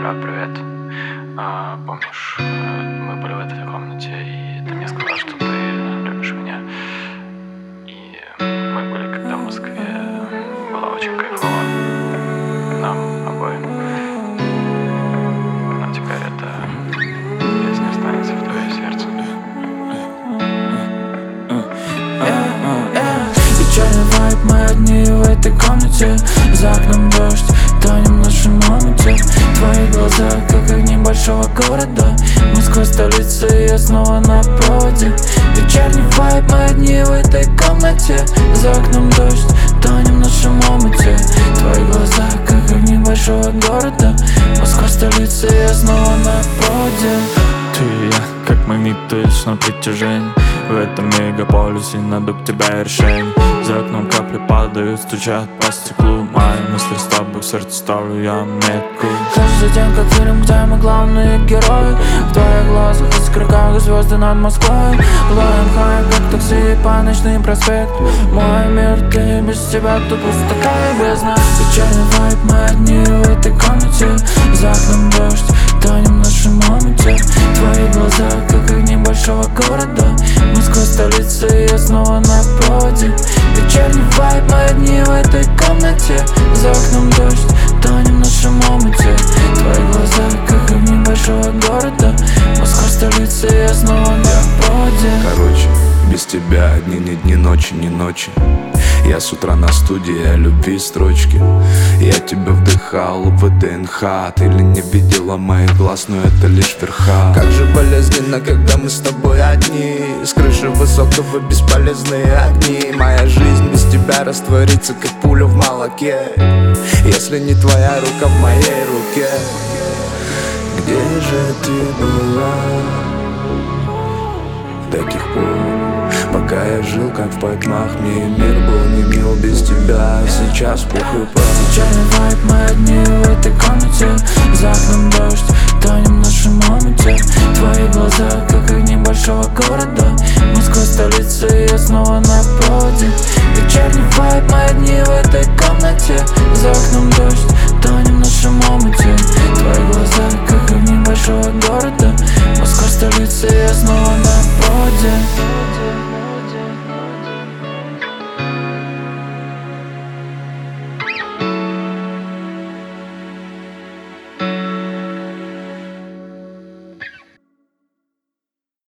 Привет. Помнишь, мы были в этой комнате, и ты мне сказал, что ты любишь меня. И мы были, когда в Москве было очень кайфово. Нам обоим. Но теперь эта песня останется в твоем сердце. Печальный вайб, мы одни в этой комнате. За окном дождь, тонем в нашем омуте. Твои глаза, как огни большого города. Москва столица, и я снова на проводе. Вечерний вайб, мы одни в этой комнате. За окном дождь, тонем в нашем омуте. Твои глаза, как огни большого города. Москва столица, и я снова на проводе. Ты и я, как магнит, точно притяжение. В этом мегаполисе найду к тебя решение. За окном капли падают, стучат по стеклу. Мои мысли с тобой, в сердце ставлю я метку. Каждый день как фильм, где мы главные герои. В твоих глазах искры, как звезды над Москвой. Ловим хай, как такси по ночным проспектам. Мой мир, ты без тебя тут пустая бездна. Печальный вайб, мы одни в этой комнате. За окном дождь, тонем в нашем омуте. Твои глаза, как огни большого города. Москва столица, и я снова на проводе. Вечерний вайб, мы одни в этой комнате. За окном дождь, тонем в нашем омуте. Твои глаза, как огни большого города. Москва столица, и я снова на проводе. Короче, без тебя одни не дни, ночи, не ночи. Я с утра на студии, о любви строчки. Я тебя вдыхал в ВДНХ. Ты ли не видела моих глаз, но это лишь верха. Как же болезненно, когда мы с тобой одни. С крыши высокого бесполезные огни. Моя жизнь без тебя растворится, как пуля в молоке. Если не твоя рука в моей руке. Где же ты была до тех пор, пока я жил как в потьмах? Мне мир был не мил без тебя. Сейчас пух и прах. Печальный вайб, мы одни в этой комнате. За окном дождь, тонем в нашем омуте. Твои глаза, как огни большого города. Москва столица, и я снова на проводе. Вечерний вайб, мы одни в этой комнате. За окном дождь, тонем в нашем омуте. Твои глаза, как огни большого города. Москва столица, и я снова на проводе.